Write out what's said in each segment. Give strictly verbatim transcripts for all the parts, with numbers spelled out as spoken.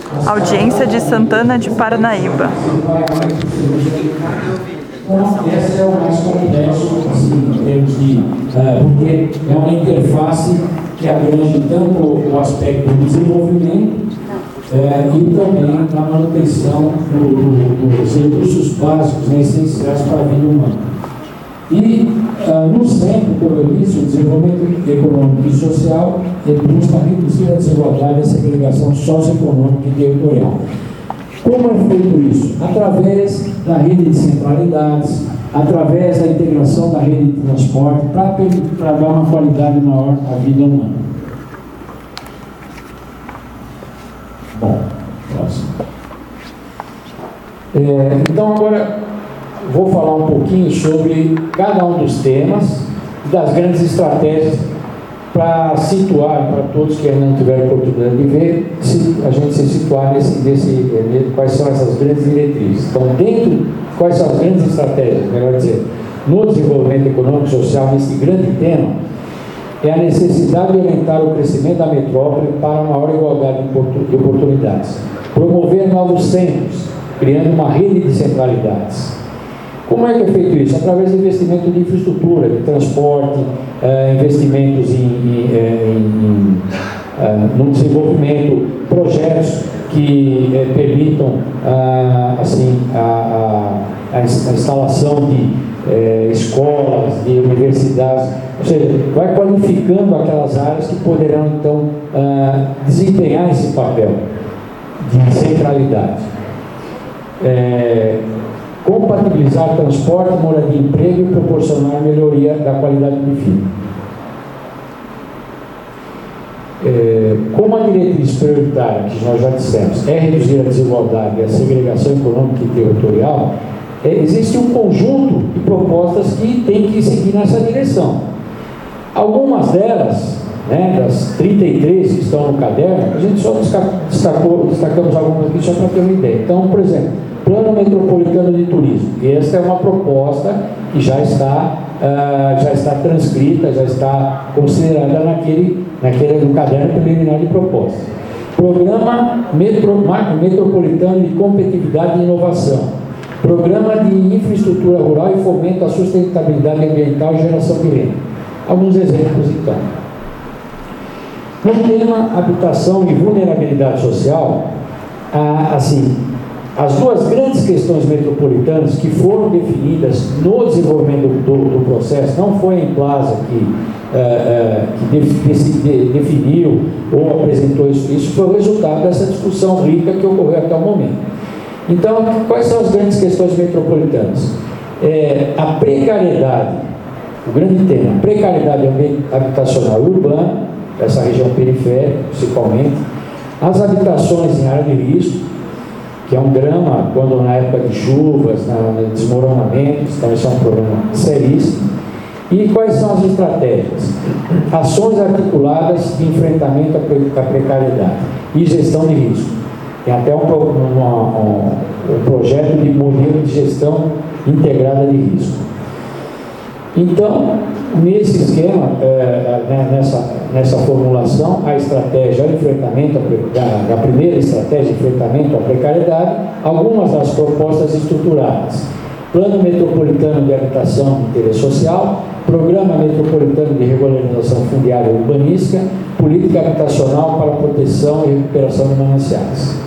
Audiência de Santana de Parnaíba. Então, esse é o mais complexo, assim, em termos de... Uh, porque é uma interface que abrange tanto o aspecto do desenvolvimento uh, e também a manutenção do, do, dos recursos básicos, né, essenciais para a vida humana. E, uh, no centro, como eu disse, o desenvolvimento econômico e social busca reduzir a desigualdade e a segregação socioeconômica e territorial. Como é feito isso? Através da rede de centralidades, através da integração da rede de transporte, para dar uma qualidade maior à vida humana. Bom, próximo. É, então, agora vou falar um pouquinho sobre cada um dos temas e das grandes estratégias para situar, para todos que ainda não tiveram oportunidade de ver, se, a gente se situar nesse, nesse, quais são essas grandes diretrizes. Então, dentro, quais são as grandes estratégias, melhor dizer, no desenvolvimento econômico e social, nesse grande tema, é a necessidade de orientar o crescimento da metrópole para maior igualdade de oportunidades, promover novos centros, criando uma rede de centralidades. Como é que é feito isso? Através de investimento de infraestrutura, de transporte, eh, investimentos em, em, em, em, eh, no desenvolvimento, projetos que eh, permitam ah, assim, a, a, a instalação de eh, escolas, de universidades, ou seja, vai qualificando aquelas áreas que poderão então ah, desempenhar esse papel de centralidade. É, compatibilizar transporte, moradia e emprego e proporcionar melhoria da qualidade de vida. É, como a diretriz prioritária, que nós já dissemos, é reduzir a desigualdade e a segregação econômica e territorial, é, existe um conjunto de propostas que tem que seguir nessa direção. Algumas delas, né, das trinta e três que estão no caderno, a gente só destacou, destacamos algumas aqui só para ter uma ideia. Então, por exemplo, Plano Metropolitano de Turismo. E esta é uma proposta que já está, uh, já está transcrita, já está considerada naquele, naquele no caderno preliminar de propostas. Programa Metro, Marco Metropolitano de Competitividade e Inovação. Programa de Infraestrutura Rural e Fomento à Sustentabilidade Ambiental e Geração de Renda. Alguns exemplos, então. No tema Habitação e Vulnerabilidade Social, ah, assim, as duas grandes questões metropolitanas que foram definidas no desenvolvimento do, do processo, não foi a Emplasa que, uh, uh, que de, de, definiu ou apresentou isso, isso foi o resultado dessa discussão rica que ocorreu até o momento. Então, quais são as grandes questões metropolitanas? É, a precariedade, o grande tema, precariedade habitacional e urbana, essa região periférica, principalmente, as habitações em área de risco, que é um drama quando na época de chuvas, na desmoronamentos, então isso é um problema seríssimo. E quais são as estratégias? Ações articuladas de enfrentamento à precariedade e gestão de risco. Tem até um, uma, um, um projeto de modelo de gestão integrada de risco. Então, nesse esquema, é, nessa, nessa formulação, a estratégia de enfrentamento, a, a primeira estratégia de enfrentamento à precariedade, algumas das propostas estruturadas. Plano Metropolitano de Habitação e Interesse Social, Programa Metropolitano de Regularização Fundiária e Urbanística, Política Habitacional para Proteção e Recuperação de Mananciais.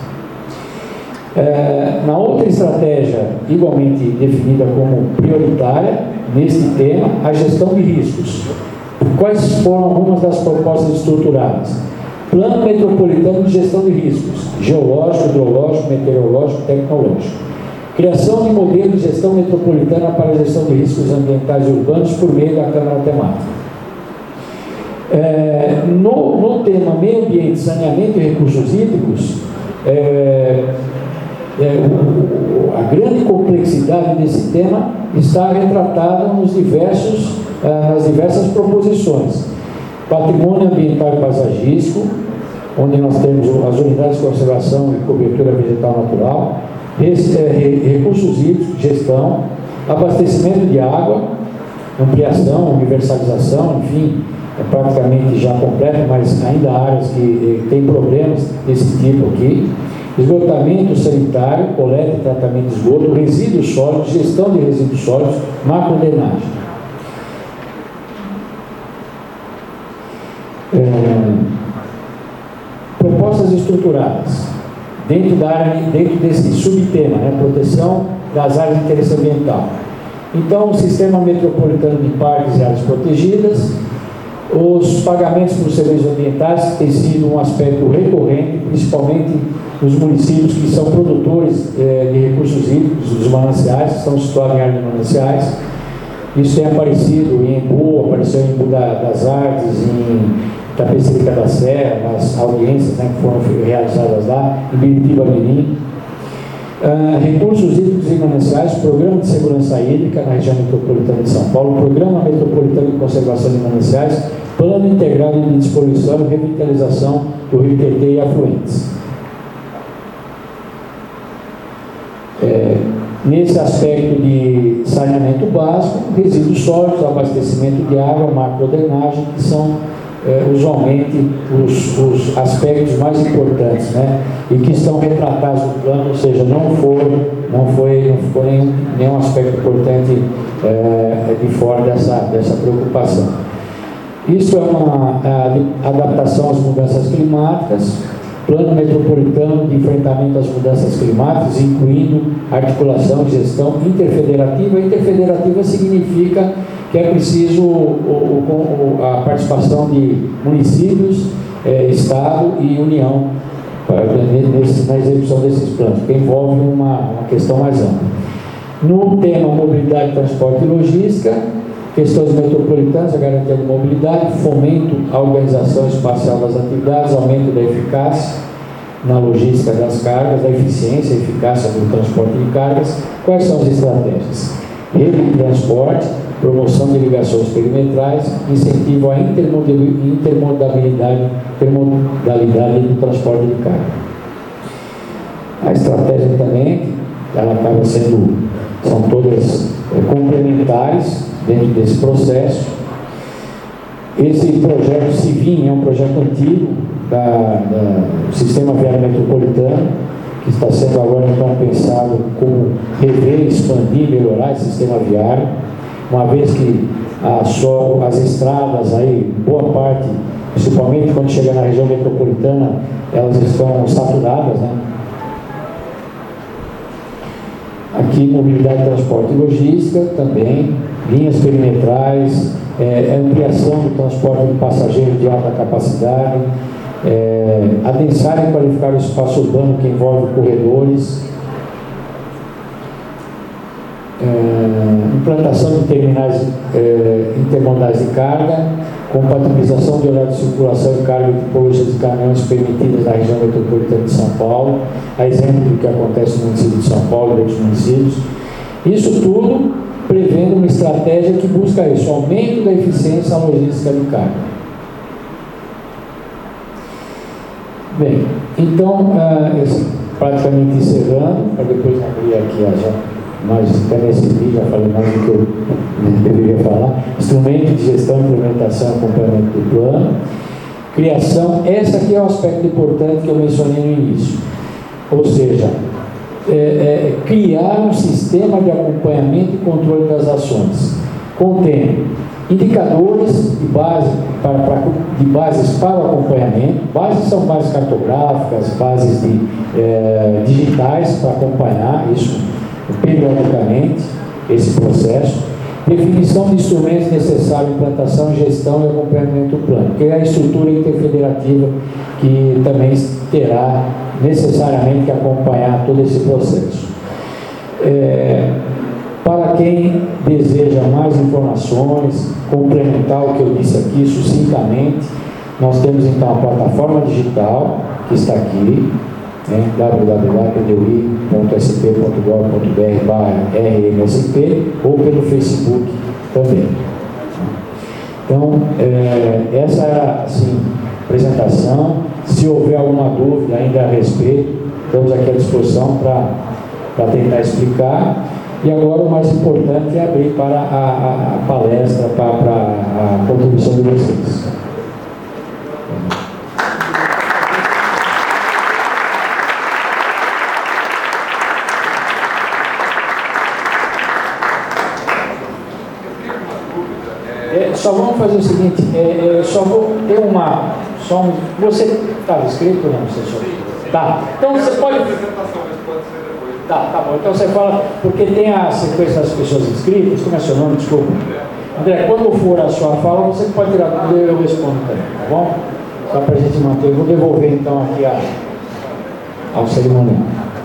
É, na outra estratégia, igualmente definida como prioritária, nesse tema, a gestão de riscos. Quais foram algumas das propostas estruturadas? Plano Metropolitano de Gestão de Riscos, geológico, hidrológico, meteorológico, tecnológico. Criação de modelo de gestão metropolitana para a gestão de riscos ambientais e urbanos por meio da Câmara Temática. É, no, no tema meio ambiente, saneamento e recursos hídricos, é, É, o, a grande complexidade desse tema está retratada nos diversos, ah, nas diversas proposições. Patrimônio ambiental e paisagístico, onde nós temos as unidades de conservação e cobertura vegetal natural, res, é, recursos hídricos, gestão, abastecimento de água, ampliação, universalização, enfim, é praticamente já completo, mas ainda há áreas que eh, têm problemas desse tipo aqui. esgotamento sanitário, coleta e tratamento de esgoto, resíduos sólidos, gestão de resíduos sólidos, macrodrenagem. É, propostas estruturadas dentro, da área, dentro desse subtema, né, proteção das áreas de interesse ambiental. Então, o sistema metropolitano de parques e áreas protegidas, os pagamentos por serviços ambientais têm sido um aspecto recorrente, principalmente nos municípios que são produtores eh, de recursos hídricos, dos mananciais, que estão situados em áreas de mananciais. Isso tem aparecido em Embu, apareceu em Embu da, das Artes, em Tapecerica da Serra, nas audiências, né, que foram realizadas lá, em Biritiba Mirim. Uh, recursos hídricos e mananciais, Programa de Segurança Hídrica na região metropolitana de São Paulo, Programa Metropolitano de Conservação de Mananciais, Plano Integrado de Despoluição e Revitalização do Rio Tietê e afluentes. É, nesse aspecto de saneamento básico, resíduos sólidos, abastecimento de água, macrodrenagem, que são é, usualmente os, os aspectos mais importantes, né? E que estão retratados no plano, ou seja, não foi, não foi, não ficou nenhum, nenhum aspecto importante é, de fora dessa, dessa preocupação. Isso é uma a, adaptação às mudanças climáticas, plano metropolitano de enfrentamento às mudanças climáticas, incluindo articulação, gestão interfederativa. Interfederativa significa que é preciso o, o, a participação de municípios, é, Estado e União para, nesse, na execução desses planos, que envolve uma, uma questão mais ampla. No tema mobilidade, transporte e logística, questões metropolitanas, a garantia de mobilidade, fomento à organização espacial das atividades, aumento da eficácia na logística das cargas, da eficiência e eficácia do transporte de cargas. Quais são as estratégias? Rede de transporte, promoção de ligações perimetrais, incentivo à intermodalidade, intermodalidade do transporte de carga. A estratégia também, ela acaba sendo, são todas é, complementares dentro desse processo. Esse projeto CIVIM é um projeto antigo da, da, do Sistema Viário Metropolitano, que está sendo agora então pensado como rever, expandir, melhorar esse sistema viário, uma vez que a, só, as estradas aí, boa parte, principalmente quando chega na região metropolitana, elas estão saturadas, né? Aqui, mobilidade, transporte e logística também, linhas perimetrais, é, ampliação do transporte de passageiros de alta capacidade, é, adensar e qualificar o espaço urbano que envolve corredores, é, implantação de terminais é, intermodais de carga, compatibilização de horário de circulação e carga de tipologias de caminhões permitidas na região metropolitana de São Paulo, a exemplo do que acontece no município de São Paulo e outros municípios. Isso tudo prevendo uma estratégia que busca isso, aumento da eficiência na logística de carga. Bem, então, uh, esse, praticamente encerrando, para depois abrir aqui a já, mas até nesse vídeo já falei mais do que eu deveria falar. Instrumento de gestão, implementação e acompanhamento do plano. Criação, esse aqui é um aspecto importante que eu mencionei no início. Ou seja, é, é, criar um sistema de acompanhamento e controle das ações, contendo indicadores de, base para, para, de bases para o acompanhamento. Bases são bases cartográficas, bases de, é, digitais para acompanhar isso periodicamente, esse processo. Definição de instrumentos necessários, implantação, gestão e acompanhamento do plano, que é a estrutura interfederativa que também terá necessariamente que acompanhar todo esse processo. É, para quem deseja mais informações, complementar o que eu disse aqui sucintamente, nós temos então a plataforma digital que está aqui, né, w w w ponto p d u i ponto s p ponto gov ponto b r barra r m s p ou pelo Facebook também. Então, é, essa era assim, a apresentação. Se houver alguma dúvida ainda a respeito, estamos aqui à disposição para tentar explicar. E agora o mais importante é abrir para a, a, a palestra, para, para a contribuição de vocês. só vamos fazer o seguinte, é, é, só vou ter uma, só um, você estava escrito ou não, assessor? Tá, então você pode... Tá, tá bom, então você fala, porque tem a sequência das pessoas inscritas, como é seu nome, desculpa. André, quando for a sua fala, você pode tirar tudo e eu respondo também, tá bom? Só para a gente manter, eu vou devolver então aqui a, ao cerimonial.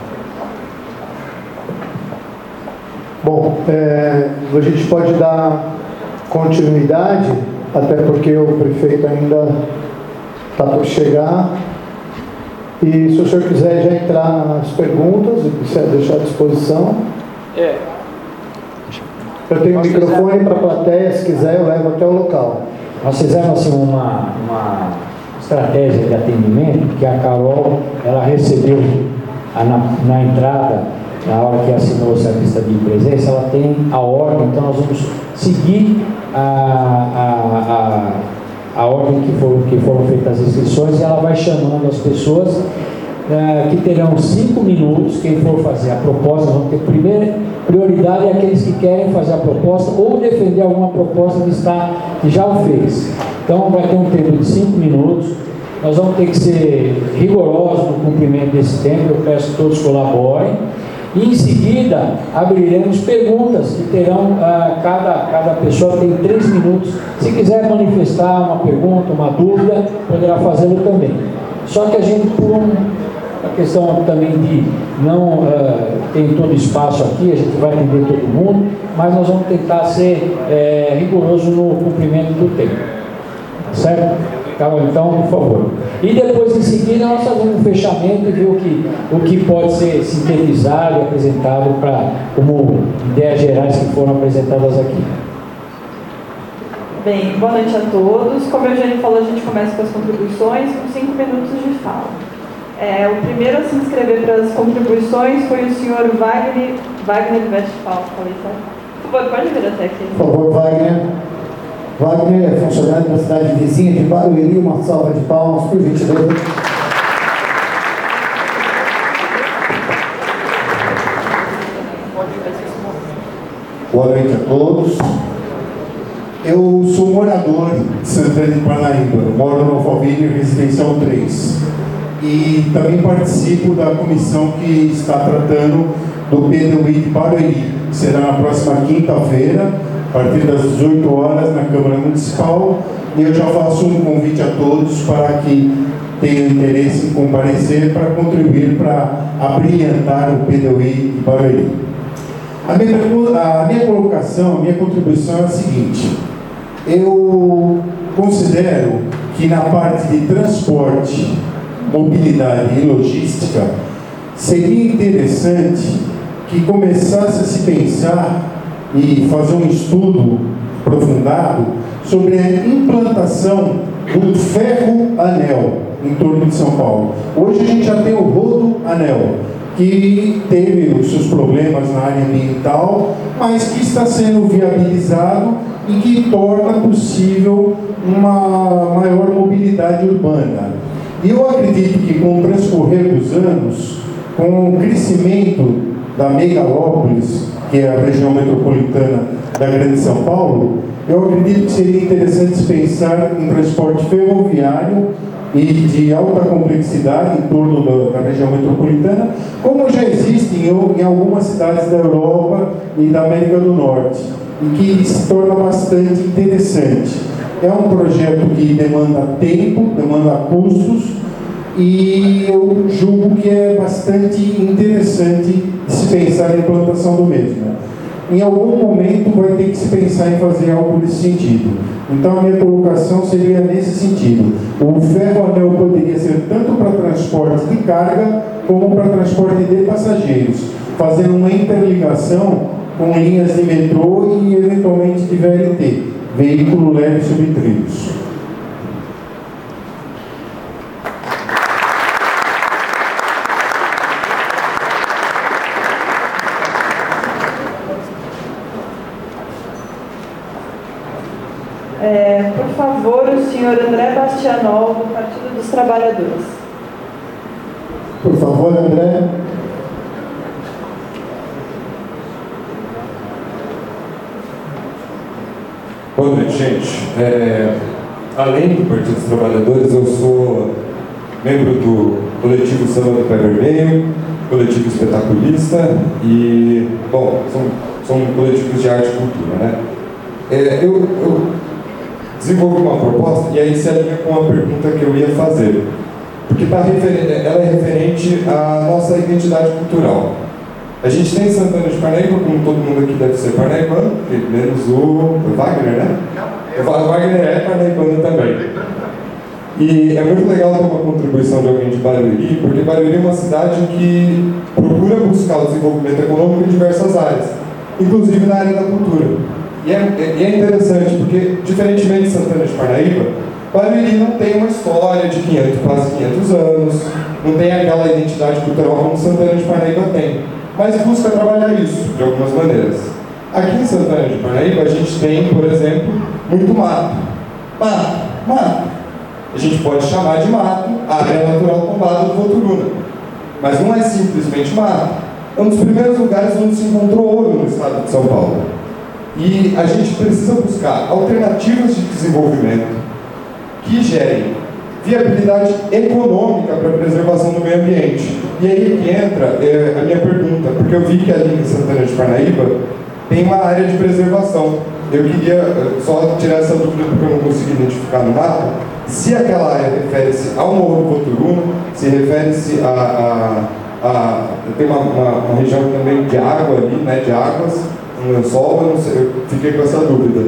Bom, é, a gente pode dar continuidade, até porque o prefeito ainda está por chegar. E se o senhor quiser já entrar nas perguntas e quiser deixar à disposição. É. Eu tenho um microfone para a plateia, se quiser eu levo até o local. Nós fizemos assim, uma, uma estratégia de atendimento, que a Carol, ela recebeu a, na, na entrada, na hora que assinou o serviço de presença, ela tem a ordem, então nós vamos seguir a, a, a, a ordem que foram, que foram feitas as inscrições, e ela vai chamando as pessoas uh, que terão cinco minutos. Quem for fazer a proposta, vão ter primeira prioridade aqueles que querem fazer a proposta ou defender alguma proposta que, está, que já o fez. Então vai ter um tempo de cinco minutos. Nós vamos ter que ser rigorosos no cumprimento desse tempo. Eu peço que todos colaborem. E em seguida abriremos perguntas que terão, ah, cada, cada pessoa tem três minutos. Se quiser manifestar uma pergunta, uma dúvida, poderá fazê-lo também. Só que a gente, por um, a questão também de não ah, ter todo espaço aqui, a gente vai atender todo mundo, mas nós vamos tentar ser é, rigoroso no cumprimento do tempo. Certo? Então, por favor. E depois, em seguida, nós fazemos um fechamento e ver o que, o que pode ser sintetizado e apresentado pra, como ideias gerais que foram apresentadas aqui. Bem, boa noite a todos. Como o Eugênio falou, a gente começa com as contribuições, com cinco minutos de fala. É, o primeiro a se inscrever para as contribuições foi o senhor Wagner, Wagner Westphal. Falei certo? Por favor, pode vir até aqui. Por favor, Wagner. Wagner é funcionário da cidade vizinha de Barueri. Uma salva de palmas, por gentileza. Boa noite a todos. Eu sou morador de Santana de Parnaíba, moro no Alphaville, Residencial três. E também participo da comissão que está tratando do P D U I de Barueri, que será na próxima quinta-feira, a partir das dezoito horas, na Câmara Municipal. E eu já faço um convite a todos para que tenham interesse em comparecer para contribuir para abrilhantar o P D U I de Barueri. A minha, a minha colocação, a minha contribuição é a seguinte: eu considero que na parte de transporte, mobilidade e logística, seria interessante que começasse a se pensar e fazer um estudo aprofundado sobre a implantação do ferro-anel em torno de São Paulo. Hoje a gente já tem o rodo-anel, que teve os seus problemas na área ambiental, mas que está sendo viabilizado e que torna possível uma maior mobilidade urbana. E eu acredito que com o transcorrer dos anos, com o crescimento da megalópolis, que é a região metropolitana da Grande São Paulo, eu acredito que seria interessante pensar em transporte ferroviário e de alta complexidade em torno da, da região metropolitana, como já existe em, em algumas cidades da Europa e da América do Norte, e que se torna bastante interessante. É um projeto que demanda tempo, demanda custos, e eu julgo que é bastante interessante de se pensar na implantação do mesmo. Em algum momento vai ter que se pensar em fazer algo nesse sentido. Então a minha colocação seria nesse sentido. O ferro-anel poderia ser tanto para transporte de carga como para transporte de passageiros, fazendo uma interligação com linhas de metrô e eventualmente de V L T, veículo leve sobre trilhos. É, por favor, o senhor André Bastianol, do Partido dos Trabalhadores. Por favor, André. Boa noite. gente, é, além do Partido dos Trabalhadores, eu sou membro do coletivo Samba do Pé Vermelho, coletivo espetaculista e, bom, são, são coletivos de arte e cultura, né? É, eu, eu desenvolvi uma proposta e aí se alinha com a pergunta que eu ia fazer, porque tá refer- ela é referente à nossa identidade cultural. A gente tem Santana de Parnaíba, como todo mundo aqui deve ser parnaibano, menos o Wagner, né? O Wagner é parnaibano também. E é muito legal ter uma contribuição de alguém de Barueri, porque Barueri é uma cidade que procura buscar o desenvolvimento econômico em diversas áreas, inclusive na área da cultura. E é, e é interessante, porque, diferentemente de Santana de Parnaíba, Barueri não tem uma história de quinhentos, quase quinhentos anos, não tem aquela identidade cultural como Santana de Parnaíba tem, mas busca trabalhar isso de algumas maneiras. Aqui em Santana de Parnaíba a gente tem, por exemplo, muito mato. Mato, mato. A gente pode chamar de mato a área natural tombada do Voturuna, mas não é simplesmente mato. É um dos primeiros lugares onde se encontrou ouro no estado de São Paulo. E a gente precisa buscar alternativas de desenvolvimento que gerem viabilidade econômica para a preservação do meio ambiente. E aí que entra é, a minha pergunta, porque eu vi que ali em Santana de Parnaíba tem uma área de preservação. Eu queria só tirar essa dúvida porque eu não consegui identificar no mapa, se aquela área refere-se ao Morro do Voturuna, se refere-se a, a, a... tem uma, uma, uma região também de água ali, né, de águas, um lençol, eu não sei, eu fiquei com essa dúvida.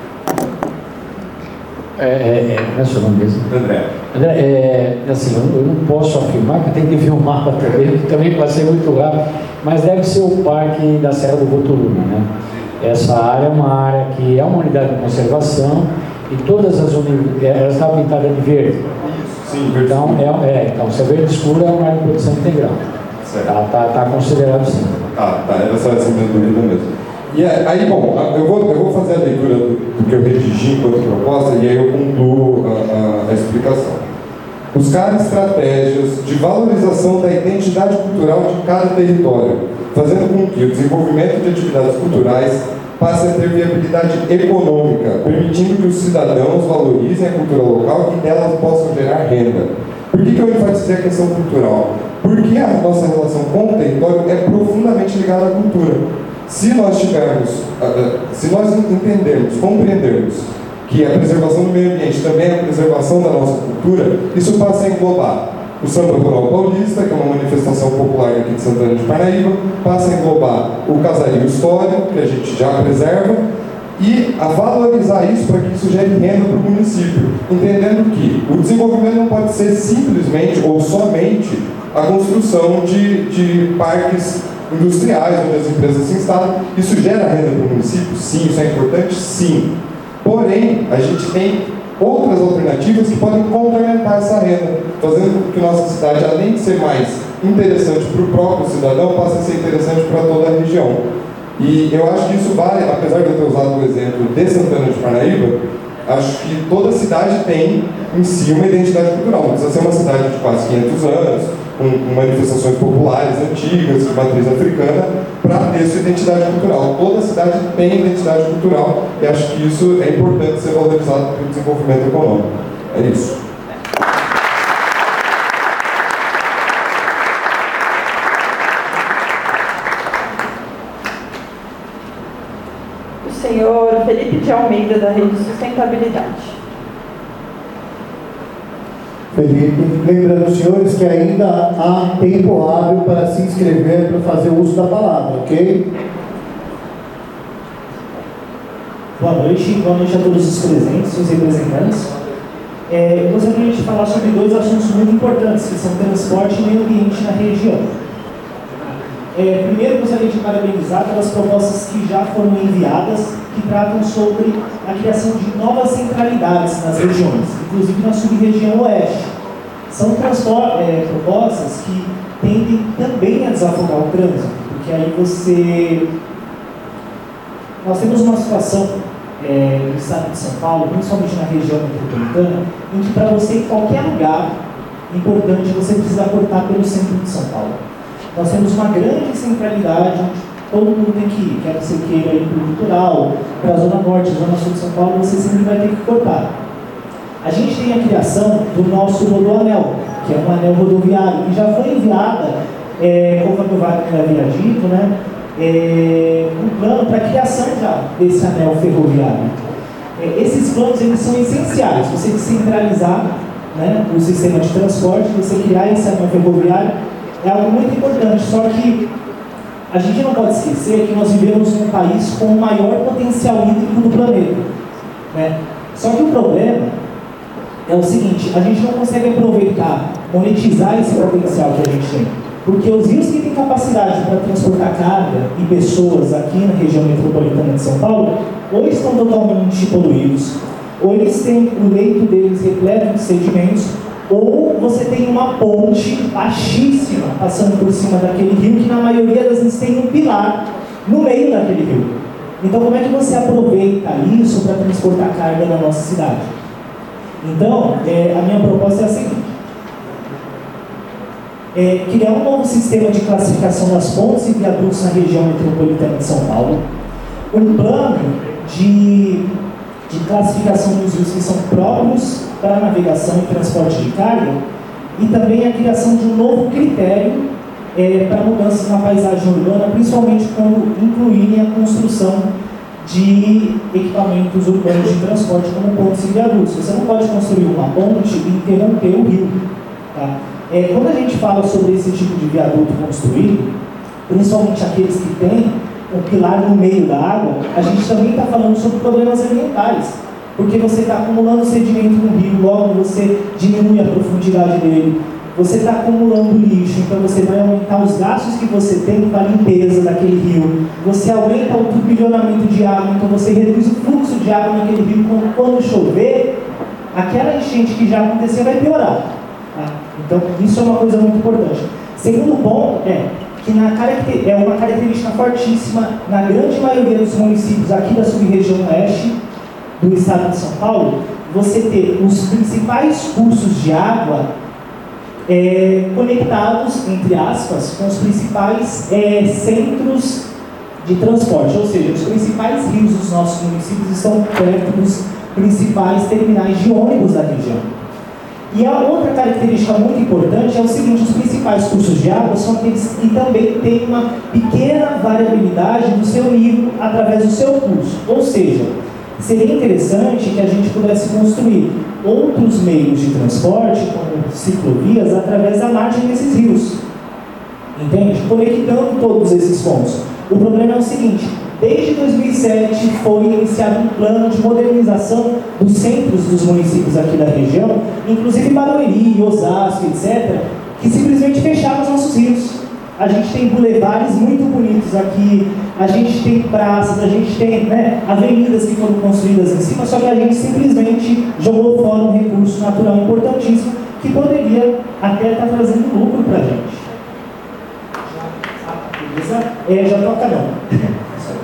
É, é, é, não é seu nome mesmo? André. André, é, assim, eu, eu não posso afirmar, porque tem que ver o mapa também, que também passei muito rápido, mas deve ser o Parque da Serra do Voturuna, né? Essa área é uma área que é uma unidade de conservação e todas as unidades, elas estão pintadas de verde. Sim, verde. Então, é, é, então, se é verde escuro, é uma área de produção integral. Certo. Tá, tá, tá considerado sim. Ah, tá, era só essa minha dúvida mesmo. E aí, bom, eu vou, eu vou fazer a leitura do, do que eu redigi enquanto proposta e aí eu concluo a, a, a explicação. Buscar estratégias de valorização da identidade cultural de cada território, fazendo com que o desenvolvimento de atividades culturais passe a ter viabilidade econômica, permitindo que os cidadãos valorizem a cultura local e que delas possam gerar renda. Por que, que eu enfatizei a questão cultural? Porque a nossa relação com o território é profundamente ligada à cultura. Se nós tivermos, se nós entendermos, compreendermos que a preservação do meio ambiente também é a preservação da nossa cultura, isso passa a englobar o Samba Rural Paulista, que é uma manifestação popular aqui de Santana de Parnaíba, passa a englobar o casario histórico, que a gente já preserva, e a valorizar isso para que isso gere renda para o município, entendendo que o desenvolvimento não pode ser simplesmente ou somente a construção de, de parques industriais, onde as empresas se instalam. Isso gera renda para o município? Sim. Isso é importante? Sim. Porém, a gente tem outras alternativas que podem complementar essa renda, fazendo com que nossa cidade, além de ser mais interessante para o próprio cidadão, passe a ser interessante para toda a região. E eu acho que isso vale, apesar de eu ter usado o exemplo de Santana de Parnaíba, acho que toda cidade tem em si uma identidade cultural. Não precisa ser uma cidade de quase quinhentos anos, com manifestações populares antigas, de matriz africana, para ter sua identidade cultural. Toda cidade tem identidade cultural e acho que isso é importante ser valorizado para o desenvolvimento econômico. É isso. O senhor Felipe de Almeida, da Rede Sustentabilidade. Felipe, lembrando os senhores que ainda há tempo hábil para se inscrever para fazer uso da palavra, ok? Boa noite, boa noite a todos os presentes, os representantes. É, eu gostaria de falar sobre dois assuntos muito importantes, que são transporte e meio ambiente na região. É, primeiro, gostaria de parabenizar pelas propostas que já foram enviadas, que tratam sobre a criação de novas centralidades nas regiões, inclusive na sub-região oeste. São é, propostas que tendem também a desafogar o trânsito, porque aí você... Nós temos uma situação é, no estado de São Paulo, principalmente na região metropolitana, em que para você ir em qualquer lugar importante você precisa cortar pelo centro de São Paulo. Nós temos uma grande centralidade onde todo mundo tem que ir, quer você queira ir para o litoral, para a Zona Norte, Zona Sul de São Paulo, você sempre vai ter que cortar. A gente tem a criação do nosso rodoanel, que é um anel rodoviário, e já foi enviada, é, conforme o Wagner havia dito, né, é, um plano para a criação já desse anel ferroviário. É, esses planos eles são essenciais, você descentralizar, né, o sistema de transporte, você criar esse anel ferroviário, é algo muito importante, só que a gente não pode esquecer que nós vivemos num país com o maior potencial hídrico do planeta, né? Só que o problema é o seguinte, a gente não consegue aproveitar, monetizar esse potencial que a gente tem, porque os rios que têm capacidade para transportar carga e pessoas aqui na região metropolitana de São Paulo, ou estão totalmente poluídos, ou eles têm o leito deles repleto de sedimentos, ou você tem uma ponte baixíssima passando por cima daquele rio, que na maioria das vezes tem um pilar no meio daquele rio. Então, como é que você aproveita isso para transportar carga na nossa cidade? Então, é, a minha proposta é a seguinte: é, criar um novo sistema de classificação das pontes e viadutos na região metropolitana de São Paulo, um plano de, de classificação dos rios que são próprios para navegação e transporte de carga, e também a criação de um novo critério é, para mudanças na paisagem urbana, principalmente quando incluírem a construção de equipamentos urbanos de transporte como pontes e viadutos. Você não pode construir uma ponte e interromper o rio. Tá? É, quando a gente fala sobre esse tipo de viaduto construído, principalmente aqueles que têm um pilar no meio da água, a gente também está falando sobre problemas ambientais, porque você está acumulando sedimento no rio, logo você diminui a profundidade dele, você está acumulando lixo, então você vai aumentar os gastos que você tem com a limpeza daquele rio, você aumenta o turbilhonamento de água, então você reduz o fluxo de água naquele rio, quando, quando chover, aquela enchente que já aconteceu vai piorar. Tá? Então, isso é uma coisa muito importante. Segundo ponto é que na caracter... é uma característica fortíssima na grande maioria dos municípios aqui da sub-região oeste do estado de São Paulo, você ter os principais cursos de água é, conectados, entre aspas, com os principais é, centros de transporte, ou seja, os principais rios dos nossos municípios estão perto dos principais terminais de ônibus da região. E a outra característica muito importante é o seguinte: os principais cursos de água são aqueles que também têm uma pequena variabilidade do seu nível através do seu curso. Ou seja, seria interessante que a gente pudesse construir outros meios de transporte, como ciclovias, através da margem desses rios. Entende? Conectando todos esses pontos. O problema é o seguinte: desde dois mil e sete foi iniciado um plano de modernização dos centros dos municípios aqui da região, inclusive Barueri, Osasco, etcétera, que simplesmente fecharam os nossos rios. A gente tem bulevares muito bonitos aqui, a gente tem praças, a gente tem, né, avenidas que foram construídas em cima, só que a gente simplesmente jogou fora um recurso natural importantíssimo que poderia até estar trazendo lucro para a gente. Beleza? É, já estou acabando.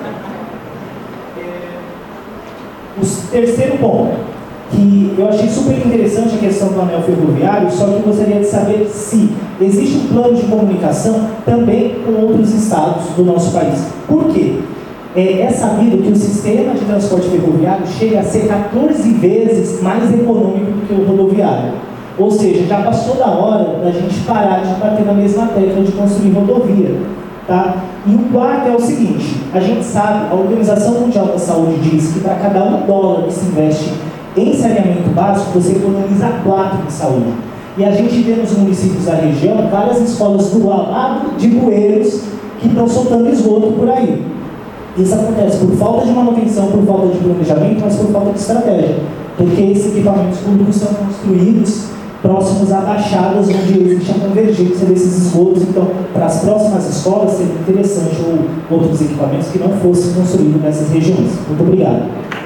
O terceiro ponto, que eu achei super interessante a questão do anel ferroviário, só que eu gostaria de saber se existe um plano de comunicação também com outros estados do nosso país. Por quê? É, é sabido que o sistema de transporte ferroviário chega a ser quatorze vezes mais econômico do que o rodoviário. Ou seja, já passou da hora da gente parar de bater na mesma tecla de construir rodovia. Tá? E o quarto é o seguinte: a gente sabe, a Organização Mundial da Saúde diz que para cada um dólar que se investe em saneamento básico, você economiza quatro em saúde. E a gente vê nos municípios da região várias escolas do lado de bueiros que estão soltando esgoto por aí. Isso acontece por falta de manutenção, por falta de planejamento, mas por falta de estratégia. Porque esses equipamentos públicos são construídos próximos a baixadas onde existe a convergência desses esgotos. Então, para as próximas escolas, seria interessante ou outros equipamentos que não fossem construídos nessas regiões. Muito obrigado.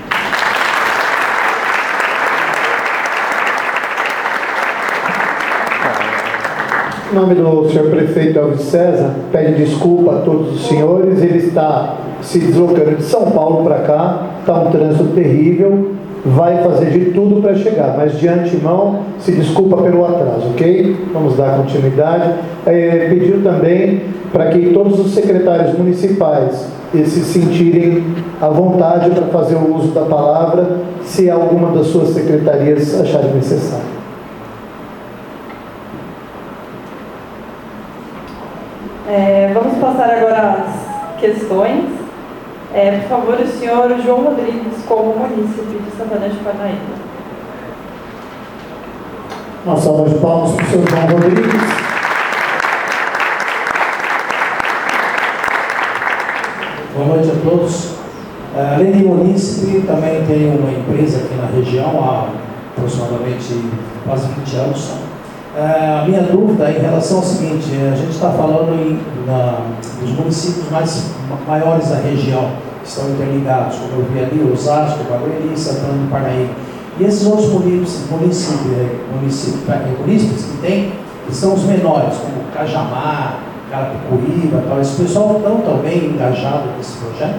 Em nome do senhor prefeito Elvis César, pede desculpa a todos os senhores. Ele está se deslocando de São Paulo para cá, está um trânsito terrível vai fazer de tudo para chegar, mas de antemão se desculpa pelo atraso, ok? Vamos dar continuidade. É, pediu também para que todos os secretários municipais se sentirem à vontade para fazer o uso da palavra, se alguma das suas secretarias acharem necessário. É, vamos passar agora às questões. É, por favor, o senhor João Rodrigues, como munícipe de Santana de Parnaíba. Uma salva de palmas para o senhor João Rodrigues. Boa noite a todos. Além de munícipe, também tenho uma empresa aqui na região há aproximadamente quase vinte anos. A minha dúvida é em relação ao seguinte: a gente está falando em, na, dos municípios mais maiores da região, que estão interligados, como eu vi ali, Osasco, Barueri, Santana do Parnaíba. E esses outros munícipes, municípios, municípios, municípios que tem, que são os menores, como Cajamar, Carapicuíba, tal. Esse pessoal estão também engajado nesse projeto?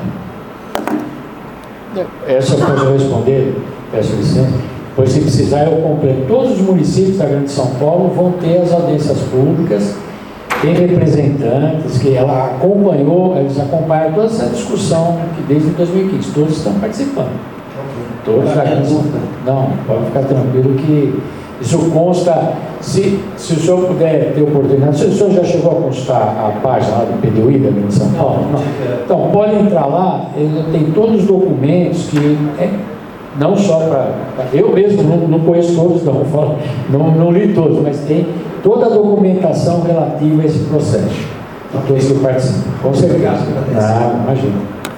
Essa eu posso responder, peço licença. Pois, se precisar, eu completo. Todos os municípios da Grande São Paulo vão ter as audiências públicas, tem representantes que ela acompanhou, eles acompanham toda essa discussão que desde dois mil e quinze, todos estão participando. Todos da Grande São Paulo. Não, pode ficar tranquilo que isso consta. Se, se o senhor puder ter oportunidade, se o senhor já chegou a constar a página lá do P D U I da Grande São Paulo? Não. Então, pode entrar lá, ele tem todos os documentos que. É, não só para... Eu mesmo não, não conheço todos, não, não, não li todos, mas tem toda a documentação relativa a esse processo. De todos que participam. Com certeza. Ah, imagina.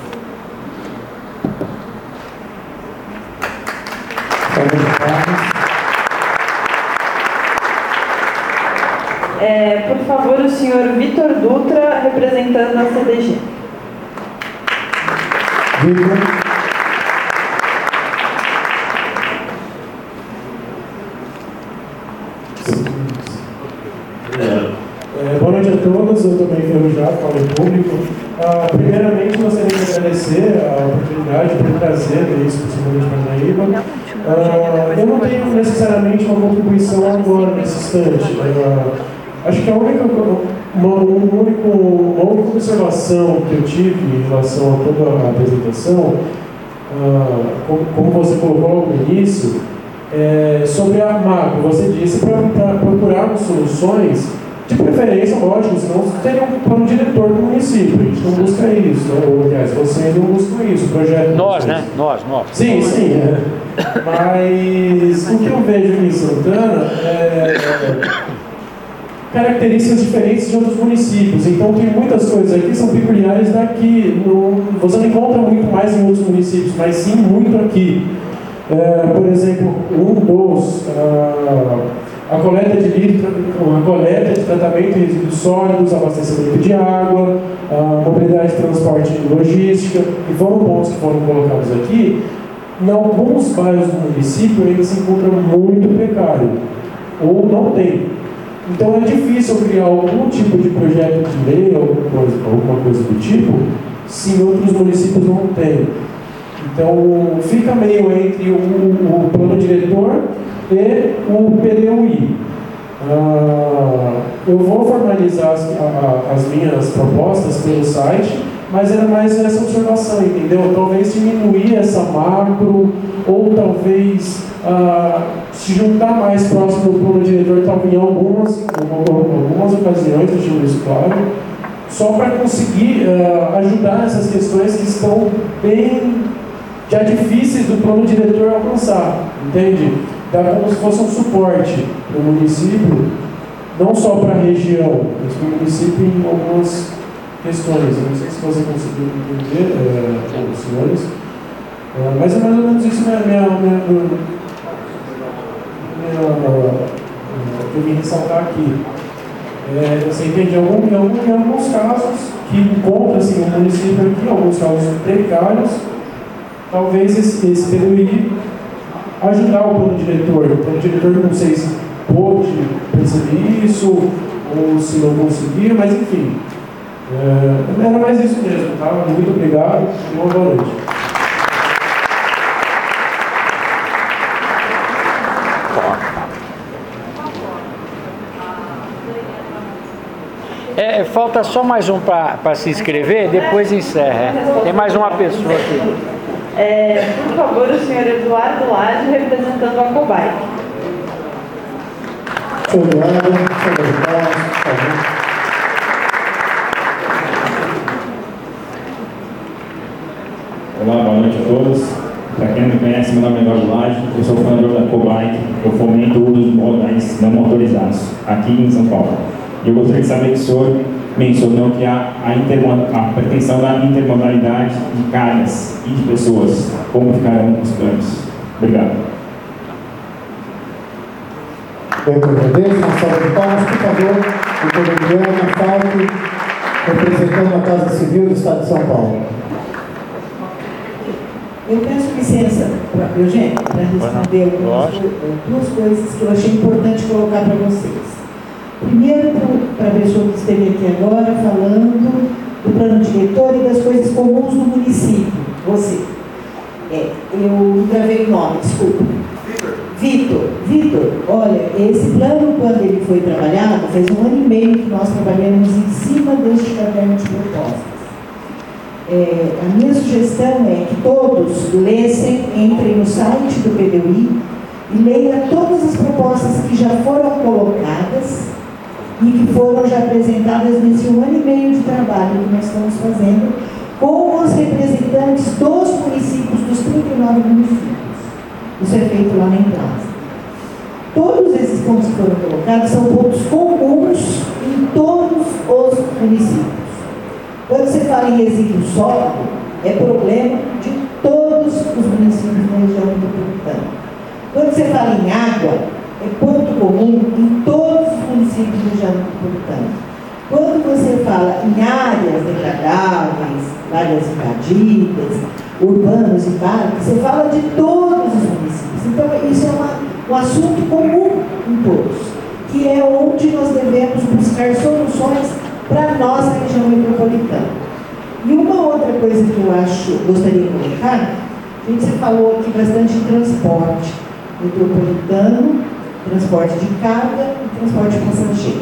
É, por favor, o senhor Vitor Dutra, representando a C D G. Vitor. É, boa noite a todos, eu também enferrujado, falo em público. Ah, primeiramente, gostaria de agradecer a oportunidade por trazer isso para o Santana de Parnaíba. Ah, eu não tenho necessariamente uma contribuição agora nesse instante. Ah, acho que a única, uma, um único, uma única observação que eu tive em relação a toda a apresentação, ah, como, como você colocou no início, é sobre a macro. Você disse para procurarmos soluções. De preferência, lógico, senão teria um plano diretor do município. A gente não busca isso, né? Ou, aliás, vocês não buscam isso, o projeto. Nós, né? Nós, nós. Sim, sim. É. Mas o que eu vejo aqui em Santana é características diferentes de outros municípios. Então, tem muitas coisas aqui que são peculiares daqui. No, você não encontra muito mais em outros municípios, mas sim muito aqui. É, por exemplo, um dos. Uh, A coleta de lixo, a coleta de tratamento de resíduos sólidos, abastecimento de água, a mobilidade de transporte e logística, e foram pontos que foram colocados aqui. Em alguns bairros do município, ele se encontra muito precário, ou não tem. Então é difícil criar algum tipo de projeto de lei, alguma coisa, alguma coisa do tipo, se em outros municípios não tem. Então fica meio entre o, o plano diretor e o P D U I. Ah, eu vou formalizar as, a, as minhas propostas pelo site, mas era mais essa observação, entendeu? Talvez diminuir essa macro, ou talvez ah, se juntar mais próximo do plano diretor, talvez em algumas, algumas ocasiões, deixando isso claro, só para conseguir ah, ajudar nessas questões que estão bem já difíceis do plano diretor alcançar, entende? Dá como se fosse um suporte para o município, não só para a região, mas para o município em algumas questões. Eu não sei se você conseguiu entender, é, os senhores, é, mas é mais ou menos isso minha, minha, minha, minha, que eu vim ressaltar aqui. É, você entende, em, algum, em, algum, em alguns casos que encontra-se no município aqui, alguns casos precários, talvez esse, esse P D U I ajudar o plano diretor. O plano diretor não sei se pôde perceber isso ou se não conseguiu, mas enfim. É, era mais isso mesmo, tá? Muito obrigado e uma boa noite. falta só mais um para se inscrever, depois encerra. Tem mais uma pessoa aqui. É, por favor, o senhor Eduardo Lage, representando a Cobike. Senhor Eduardo, senhor Eduardo, por favor. Olá, boa noite a todos. Para quem não me conhece, meu nome é Eduardo Lage, eu sou fundador da Cobike, eu fomento o uso dos modais não motorizados aqui em São Paulo. E eu gostaria de saber que o senhor mencionou que há a, a pretensão da intermodalidade de cargas e de pessoas. Como ficarão os planos? Obrigado. Eu que agradeço, uma salva de palmas, por favor, doutor Adriana Falque, representando a Casa Civil do Estado de São Paulo. Eu peço licença, Eugênio, para responder algumas duas coisas que eu achei importante colocar para vocês. Primeiro, para a pessoa que esteve aqui agora, falando do plano diretor e das coisas comuns do município. Você. É, eu gravei o nome, desculpa. Vitor. Vitor, olha, esse plano, quando ele foi trabalhado, fez um ano e meio que nós trabalhamos em cima deste caderno de propostas. É, a minha sugestão é que todos lessem, entrem no site do P D U I e leiam todas as propostas que já foram colocadas e que foram já apresentadas nesse um ano e meio de trabalho que nós estamos fazendo com os representantes dos municípios, dos trinta e nove municípios. Isso é feito lá na entrada. Todos esses pontos que foram colocados são pontos comuns em todos os municípios. Quando você fala em resíduo sólido, é problema de todos os municípios da região metropolitana. Quando você fala em água, é ponto comum em todos os municípios da região metropolitana. Quando você fala em áreas degradáveis, áreas invadidas, urbanos e parques, você fala de todos os municípios. Então, isso é uma, um assunto comum em todos, que é onde nós devemos buscar soluções para a nossa região metropolitana. E uma outra coisa que eu acho, gostaria de colocar, a gente falou aqui bastante de transporte metropolitano, transporte de carga e transporte passageiro.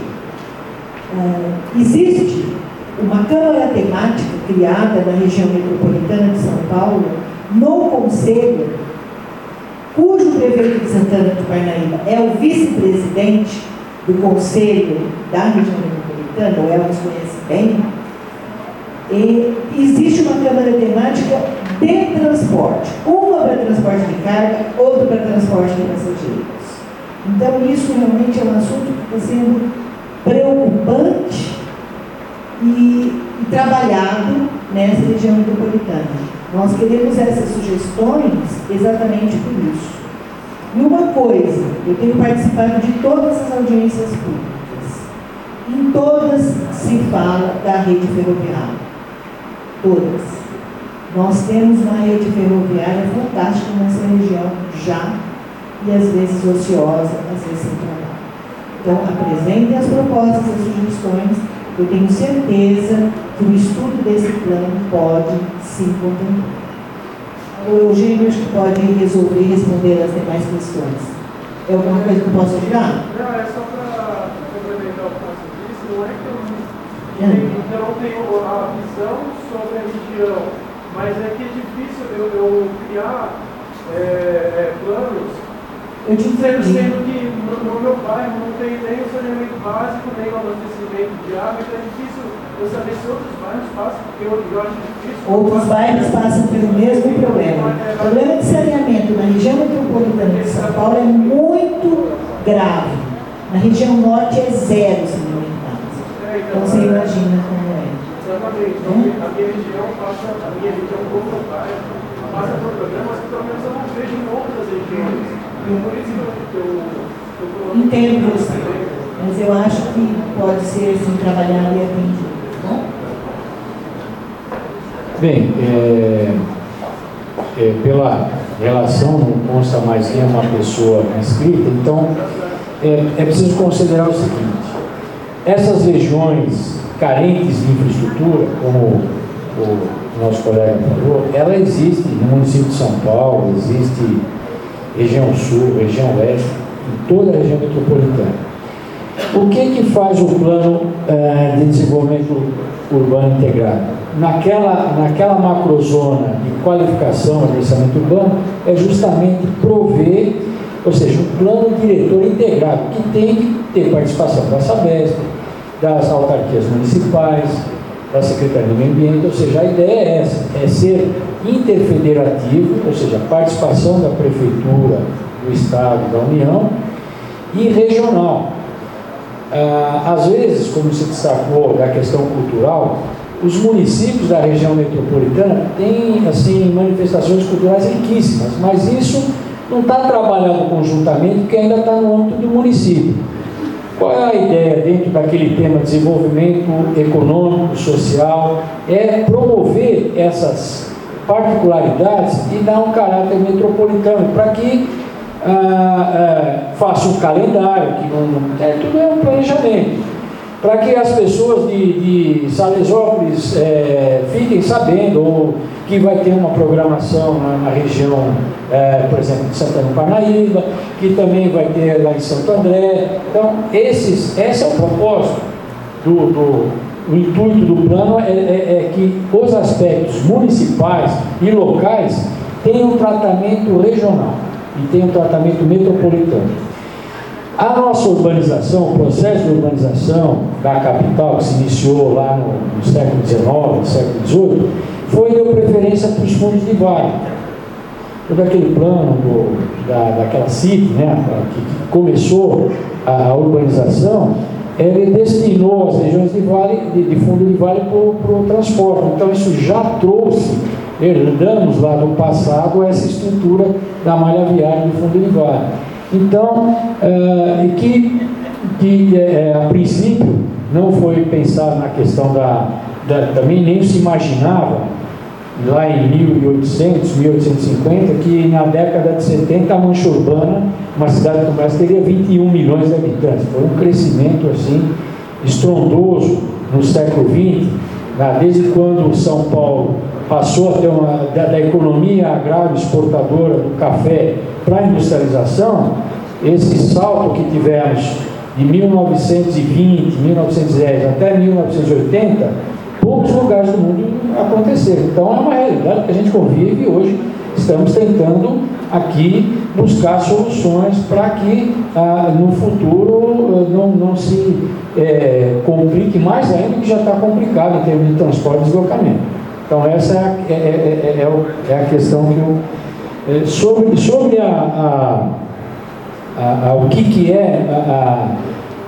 Uh, existe uma câmara temática criada na região metropolitana de São Paulo, no Conselho, cujo prefeito de Santana de Parnaíba é o vice-presidente do Conselho da região metropolitana, o Elvis conhece bem. E existe uma câmara temática de transporte, uma para transporte de carga, outra para transporte de passageiros. Então, isso realmente é um assunto que está sendo preocupante e, e trabalhado nessa região metropolitana. Nós queremos essas sugestões exatamente por isso. E uma coisa, eu tenho participado de todas as audiências públicas. Em todas se fala da rede ferroviária. Todas. Nós temos uma rede ferroviária fantástica nessa região já, e às vezes ociosa, às vezes sem trabalho. Então, apresentem as propostas, as sugestões. Eu tenho certeza que o estudo desse plano pode sim contemplar. O Eugênio acho que pode resolver e responder as demais questões. É alguma coisa que eu posso ajudar? Não, é só para complementar o que você disse, não é que eu não, eu não tenho a visão sobre a região, mas é que é difícil eu, eu criar é, é, planos. Eu te entendi. Sendo que no, no meu bairro não tem nem o saneamento básico, nem o abastecimento de água, então é difícil eu saber se outros bairros passam, porque eu, eu acho difícil. Outros bairros passam pelo mesmo problema. O problema de saneamento na região metropolitana de São Paulo é muito grave. Na região norte é zero saneamento básico. Então você imagina como é. Exatamente. Então, a minha região passa, a minha região como meu bairro, passa por problemas que pelo menos eu não vejo em outras regiões. Por isso que eu, eu, eu entendo você, mas eu acho que pode ser assim, trabalhado e atendido, tá bom? Bem, é, é, pela relação, não consta mais quem é uma pessoa inscrita, então é, é preciso considerar o seguinte: essas regiões carentes de infraestrutura, como o nosso colega falou, ela existe no município de São Paulo, existe região sul, região oeste, em toda a região metropolitana. O que que faz o plano eh, de desenvolvimento urbano integrado? Naquela, naquela macrozona de qualificação de orçamento urbano, é justamente prover, ou seja, um plano diretor integrado, que tem que ter participação da Sabesp, das autarquias municipais, da Secretaria do Meio Ambiente, ou seja, a ideia é essa, é ser interfederativo, ou seja, participação da Prefeitura, do Estado, da União, e regional. Ah, às vezes, como se destacou da questão cultural, os municípios da região metropolitana têm, assim, manifestações culturais riquíssimas, mas isso não está trabalhado conjuntamente, porque ainda está no âmbito do município. Qual é a ideia dentro daquele tema de desenvolvimento econômico, social? É promover essas particularidades e dar um caráter metropolitano, para que ah, ah, faça um calendário, que não, é, tudo é um planejamento, para que as pessoas de, de Salesópolis é, fiquem sabendo, ou que vai ter uma programação na, na região, é, por exemplo, de Santana do Parnaíba, que também vai ter lá em Santo André. Então, esses, esse é o propósito, do, do, o intuito do plano é, é, é que os aspectos municipais e locais tenham um tratamento regional e tenham um tratamento metropolitano. A nossa urbanização, o processo de urbanização da capital, que se iniciou lá no, no século dezenove, século dezoito, foi deu preferência para os fundos de vale. Todo aquele plano do, da, daquela C I T, né, que, que começou a, a urbanização, ele destinou as regiões de vale, de, de fundo de vale para o transporte. Então isso já trouxe, herdamos lá do passado, essa estrutura da malha viária do fundo de vale. Então, é, que, que é, a princípio não foi pensado na questão da, da, também nem se imaginava, lá em mil e oitocentos, mil oitocentos e cinquenta, que na década de setenta a Mancha Urbana, uma cidade como essa, teria vinte e um milhões de habitantes. Foi um crescimento assim estrondoso no século vinte, né, desde quando São Paulo passou a ter uma, da, da economia agrária exportadora do café para a industrialização. Esse salto que tivemos de mil novecentos e vinte, mil novecentos e dez até mil novecentos e oitenta, poucos lugares do mundo aconteceram. Então é uma realidade que a gente convive e hoje estamos tentando aqui buscar soluções para que ah, no futuro não, não se é, complique mais ainda, que já está complicado em termos de transporte e deslocamento. Então essa é, é, é, é, é a questão que eu... É, sobre, sobre a, a, a, a, o que, que é a,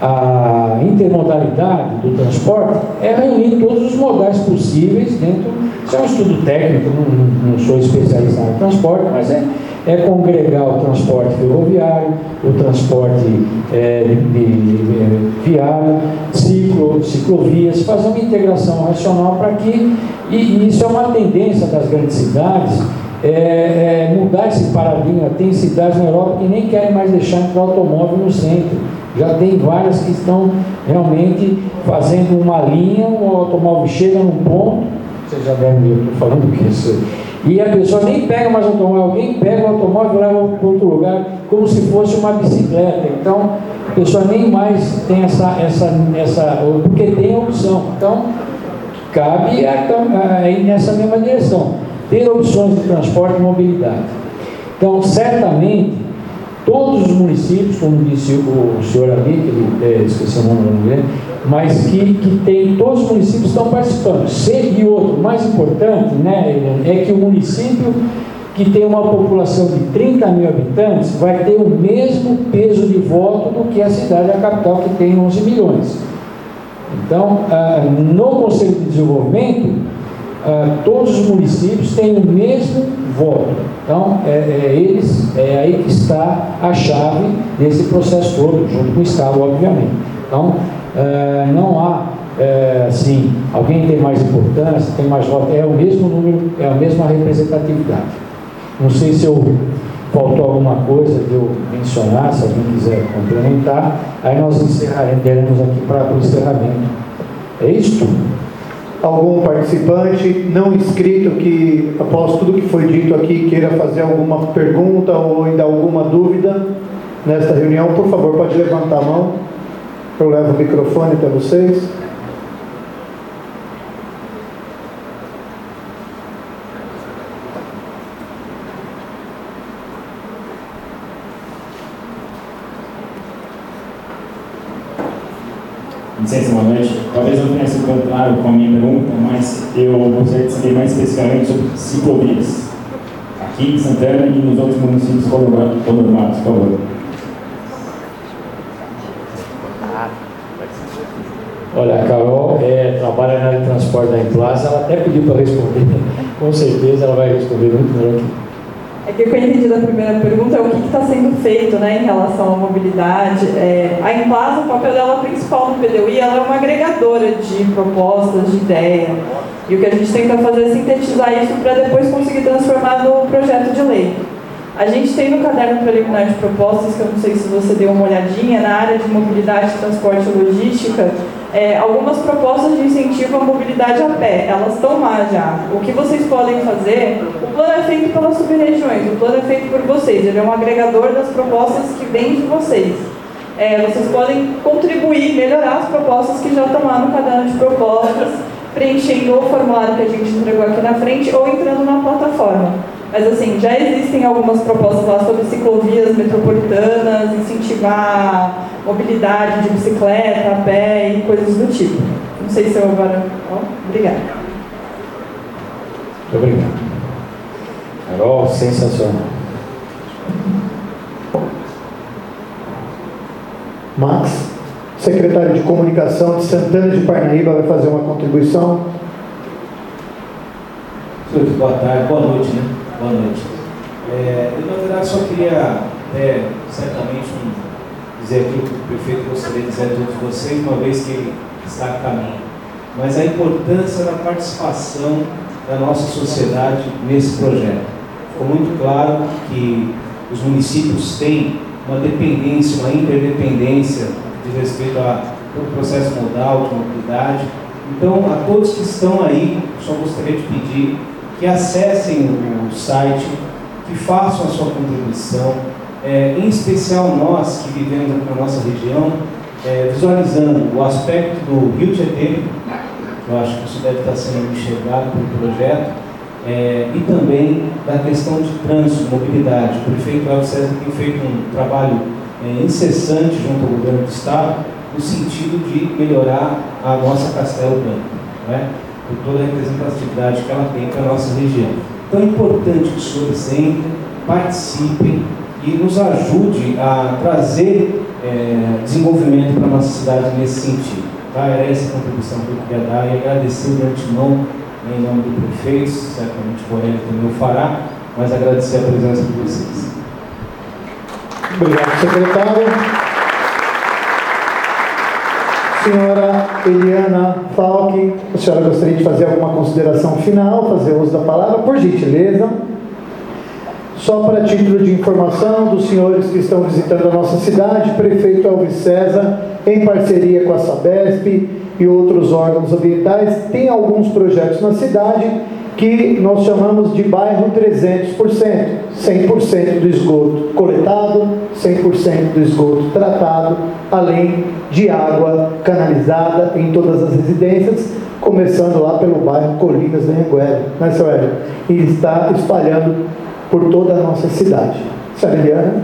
a, a intermodalidade do transporte, é reunir todos os modais possíveis dentro. Isso é um estudo técnico, não, não sou especialista no transporte, mas é, é congregar o transporte ferroviário, o transporte é, de, de, de, viário, ciclo, ciclovias, fazer uma integração racional para que, e, e isso é uma tendência das grandes cidades, É, é, mudar esse paradigma. Tem cidades na Europa que nem querem mais deixar entrar automóvel no centro. Já tem várias que estão realmente fazendo uma linha, o automóvel chega num ponto, vocês já devem ver, eu estou falando que isso, e a pessoa nem pega mais o automóvel, alguém pega o automóvel e leva para outro lugar, como se fosse uma bicicleta. Então, a pessoa nem mais tem essa, essa, essa porque tem a opção. Então, cabe a, a, ir nessa mesma direção. Ter opções de transporte e mobilidade. Então, certamente, todos os municípios, como disse o, o senhor ali, que ele, é, esqueci o nome dele, mas que, que tem, todos os municípios estão participando. E outro, mais importante, né, é que o município que tem uma população de trinta mil habitantes vai ter o mesmo peso de voto do que a cidade, a capital, que tem onze milhões. Então, ah, no Conselho de Desenvolvimento, Uh, todos os municípios têm o mesmo voto. Então, é, é, eles, é aí que está a chave desse processo todo, junto com o Estado, obviamente. Então, uh, não há, uh, assim, alguém tem mais importância, tem mais voto, é o mesmo número, é a mesma representatividade. Não sei se eu faltou alguma coisa de eu mencionar, se alguém quiser complementar, aí nós encerraremos aqui para o encerramento. É isso? Algum participante não inscrito que, após tudo que foi dito aqui, queira fazer alguma pergunta ou ainda alguma dúvida nesta reunião, por favor, pode levantar a mão. Eu levo o microfone até vocês. Licença, boa noite. Talvez eu não tenha sido tão claro com a minha pergunta, mas eu gostaria de saber mais especificamente sobre ciclovias, aqui em Santana e nos outros municípios conurbados, por favor. Olha, a Carol é, trabalha na área de transporte da Implaza, ela até pediu para responder, com certeza ela vai responder muito melhor que É que o que eu entendi da primeira pergunta é o que está sendo feito, né, em relação à mobilidade. É, a Implaza, o papel dela principal no P D U I, ela é uma agregadora de propostas, de ideia. E o que a gente tenta fazer é sintetizar isso para depois conseguir transformar no projeto de lei. A gente tem no caderno preliminar de propostas, que eu não sei se você deu uma olhadinha, na área de mobilidade, transporte e logística, é, algumas propostas de incentivo à mobilidade a pé. Elas estão lá já. O que vocês podem fazer, o plano é feito pelas sub-regiões, o plano é feito por vocês, ele é um agregador das propostas que vêm de vocês. É, vocês podem contribuir, melhorar as propostas que já estão lá no caderno de propostas, preenchendo o formulário que a gente entregou aqui na frente ou entrando na plataforma. Mas assim, já existem algumas propostas lá sobre ciclovias metropolitanas, incentivar mobilidade de bicicleta, a pé e coisas do tipo. Não sei se eu agora... Oh, obrigada. Muito obrigado. Carol, sensacional. Max, secretário de Comunicação de Santana de Parnaíba, vai fazer uma contribuição. Senhores, boa tarde, boa noite, né? Boa noite. É, eu, na verdade, só queria, é, certamente, dizer aquilo que o prefeito gostaria de dizer a todos vocês, uma vez que ele está a caminho. Mas a importância da participação da nossa sociedade nesse projeto. Ficou muito claro que os municípios têm uma dependência, uma interdependência de respeito ao processo modal de mobilidade. Então, a todos que estão aí, só gostaria de pedir que acessem o site, que façam a sua contribuição, é, em especial nós que vivemos aqui na nossa região, é, visualizando o aspecto do Rio Tietê, eu acho que isso deve estar sendo enxergado pelo projeto, é, e também da questão de trânsito, mobilidade. O prefeito Elvio César tem feito um trabalho é, incessante junto ao governo do Estado, no sentido de melhorar a nossa Castelo Branco, não é? Por toda a representatividade que ela tem para a nossa região. Então é importante que os senhores entrem, participem e nos ajude a trazer é, desenvolvimento para a nossa cidade nesse sentido. Tá? Era essa a contribuição que eu queria dar e agradecer de antemão, em nome do prefeito, certamente o Aurélio também o fará, mas agradecer a presença de vocês. Obrigado, secretário. Senhora Eliana Falck, a senhora gostaria de fazer alguma consideração final, fazer uso da palavra, por gentileza. Só para título de informação dos senhores que estão visitando a nossa cidade, prefeito Elvio César, em parceria com a Sabesp e outros órgãos ambientais, tem alguns projetos na cidade que nós chamamos de bairro trezentos por cento, cem por cento do esgoto coletado, cem por cento do esgoto tratado, além de água canalizada em todas as residências, começando lá pelo bairro Colinas do Anhanguera, né, seu Hélio? E está espalhando por toda a nossa cidade. Senhora Eliana?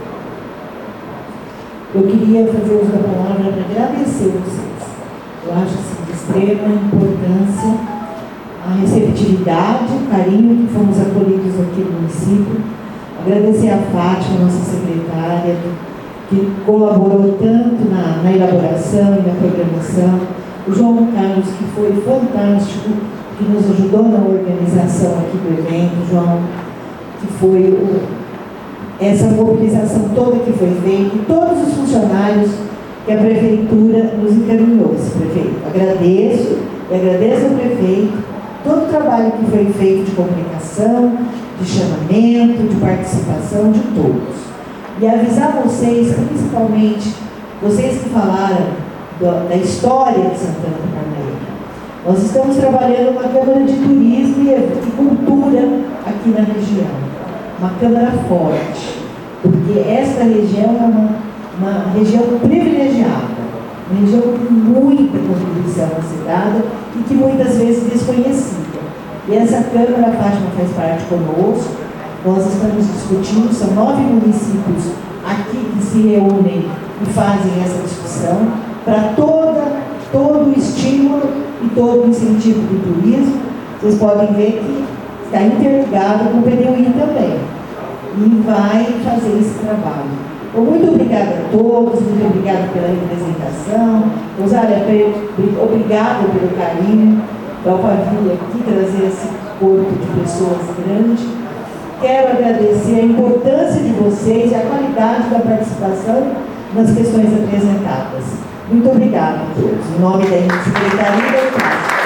Eu queria fazer uso da palavra para agradecer vocês. Eu acho assim, de extrema importância a receptividade, o carinho que fomos acolhidos aqui no município. Agradecer a Fátima, nossa secretária, que colaborou tanto na, na elaboração e na programação. O João Carlos, que foi fantástico, que nos ajudou na organização aqui do evento. João, que foi o, essa mobilização toda que foi feita, e todos os funcionários que a Prefeitura nos encaminhou, esse prefeito. Agradeço, e agradeço ao prefeito todo o trabalho que foi feito de comunicação, de chamamento, de participação de todos. E avisar vocês, principalmente, vocês que falaram do, da história de Santana do Parnaíba. Nós estamos trabalhando uma Câmara de Turismo e Cultura aqui na região. Uma Câmara forte, porque esta região é uma, uma região privilegiada. Uma região com muita contribuição a ser dada e que muitas vezes desconhecida. E essa Câmara, a Fátima faz parte conosco, nós estamos discutindo, são nove municípios aqui que se reúnem e fazem essa discussão para toda, todo o estímulo e todo o incentivo do turismo. Vocês podem ver que está interligado com o P D U I também e vai fazer esse trabalho. Então, muito obrigada a todos, muito obrigada pela representação. Rosália, obrigada pelo carinho da Alphaville aqui, trazer esse corpo de pessoas grande. Quero agradecer a importância de vocês e a qualidade da participação nas questões apresentadas. Muito obrigada a todos. Em nome da Secretaria da Educação.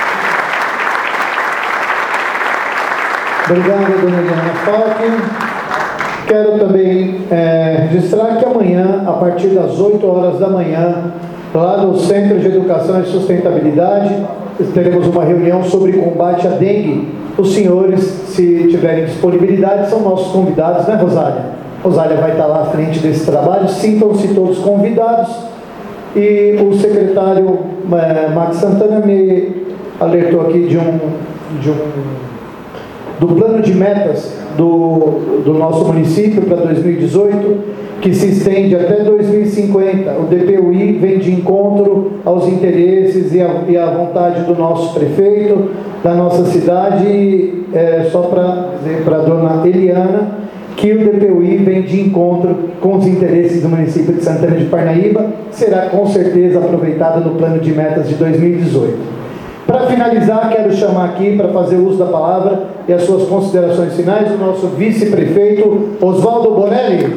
Obrigado, dona Eliana Falck. Quero também é, registrar que amanhã, a partir das oito horas da manhã, lá no Centro de Educação e Sustentabilidade, teremos uma reunião sobre combate à dengue. Os senhores, se tiverem disponibilidade, são nossos convidados, né, Rosália? Rosália vai estar lá à frente desse trabalho, sintam-se todos convidados. E o secretário é, Max Santana me alertou aqui de um, de um do plano de metas do, do nosso município para dois mil e dezoito, que se estende até dois mil e cinquenta. O D P U I vem de encontro aos interesses e à, e à vontade do nosso prefeito, da nossa cidade, é, só para dizer para a dona Eliana, que o D P U I vem de encontro com os interesses do município de Santana de Parnaíba, será com certeza aproveitada no plano de metas de dois mil e dezoito. Para finalizar, quero chamar aqui para fazer uso da palavra e as suas considerações finais o nosso vice-prefeito Oswaldo Bonelli.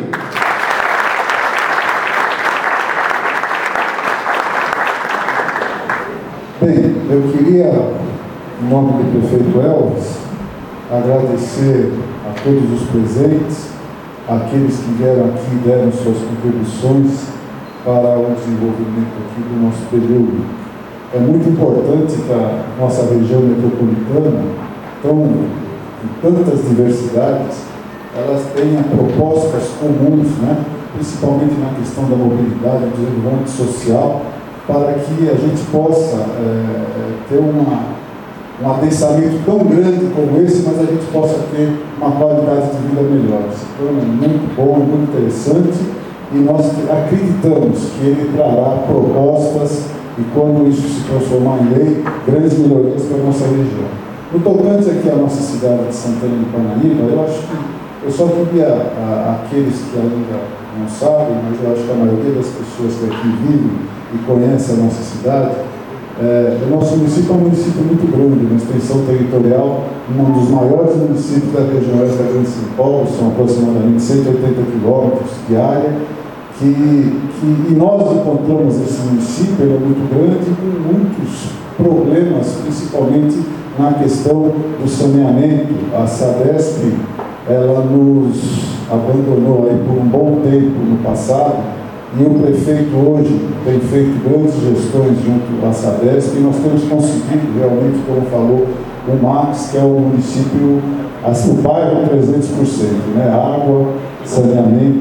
Bem, eu queria, em nome do prefeito Elvis, agradecer a todos os presentes, aqueles que vieram aqui e deram suas contribuições para o desenvolvimento aqui do nosso período. É muito importante que a nossa região metropolitana, tão, com tantas diversidades, elas tenham propostas comuns, né? Principalmente na questão da mobilidade, do desenvolvimento social, para que a gente possa é, ter uma, um adensamento tão grande como esse, mas a gente possa ter uma qualidade de vida melhor. Então é muito bom, muito interessante, e nós acreditamos que ele trará propostas e, quando isso se transformar em lei, grandes melhorias para a nossa região. No tocante aqui à nossa cidade de Santana de Parnaíba, eu acho que, eu só queria, a, aqueles que ainda não sabem, mas eu acho que a maioria das pessoas que aqui vivem e conhecem a nossa cidade, é, o nosso município é um município muito grande, uma extensão territorial, um dos maiores municípios da região oeste da Grande São Paulo, são aproximadamente cento e oitenta quilômetros de área. Que, que, e nós encontramos esse município, ele é muito grande, com muitos problemas, principalmente na questão do saneamento. A Sabesp, ela nos abandonou aí por um bom tempo no passado, e o prefeito hoje tem feito grandes gestões junto à Sabesp, e nós temos conseguido realmente, como falou o Max, que é o município, assim, o bairro trezentos por cento, né? Água, saneamento,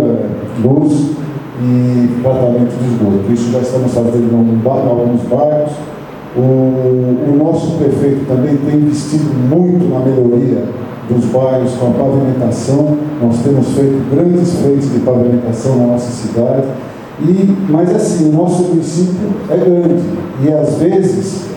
luz e tratamento de esgoto. Isso já estamos fazendo em alguns bairros. O, o nosso prefeito também tem investido muito na melhoria dos bairros com a pavimentação. Nós temos feito grandes feitos de pavimentação na nossa cidade. E, mas assim, o nosso município é grande e às vezes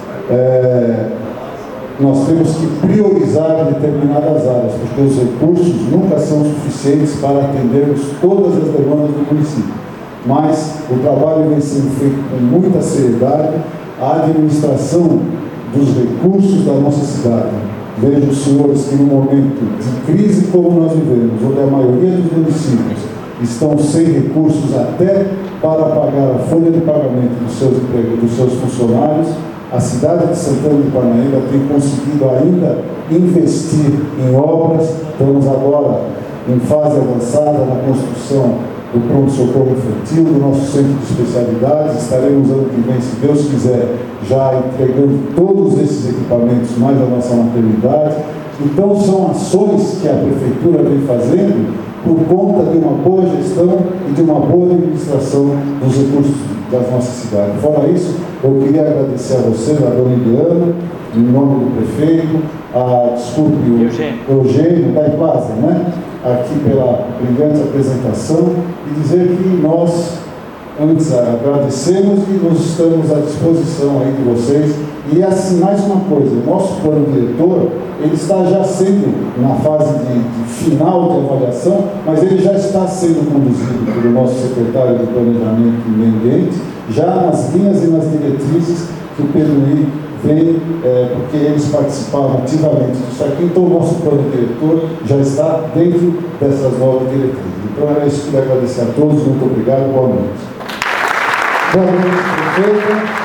é, nós temos que priorizar determinadas áreas, porque os recursos nunca são suficientes para atendermos todas as demandas do município. Mas o trabalho vem sendo feito com muita seriedade, a administração dos recursos da nossa cidade. Vejo os senhores que no momento de crise como nós vivemos, onde a maioria dos municípios estão sem recursos até para pagar a folha de pagamento dos seus empregos, dos seus funcionários, a cidade de Santana de Parnaíba tem conseguido ainda investir em obras. Estamos agora em fase avançada na construção do pronto-socorro infantil, do nosso centro de especialidades. Estaremos ano que vem, se Deus quiser, já entregando todos esses equipamentos, mais a nossa maternidade. Então são ações que a Prefeitura vem fazendo por conta de uma boa gestão e de uma boa administração dos recursos públicos. das nossas cidades. Fora isso, eu queria agradecer a você, a dona Indiana, em nome do prefeito, a, desculpe, o Eugênio, Eugênio da Plaza, né? Aqui pela brilhante apresentação, e dizer que nós, antes, agradecemos e nos estamos à disposição aí de vocês. E assim, mais uma coisa, o nosso plano diretor, ele está já sendo na fase de, de final de avaliação, mas ele já está sendo conduzido pelo nosso secretário de Planejamento e Meio Ambiente, já nas linhas e nas diretrizes que o Pedro I vem, é, porque eles participaram ativamente disso aqui, então o nosso plano diretor já está dentro dessas novas diretrizes. Então era isso que eu queria agradecer a todos, muito obrigado, boa noite. Boa noite, prefeito.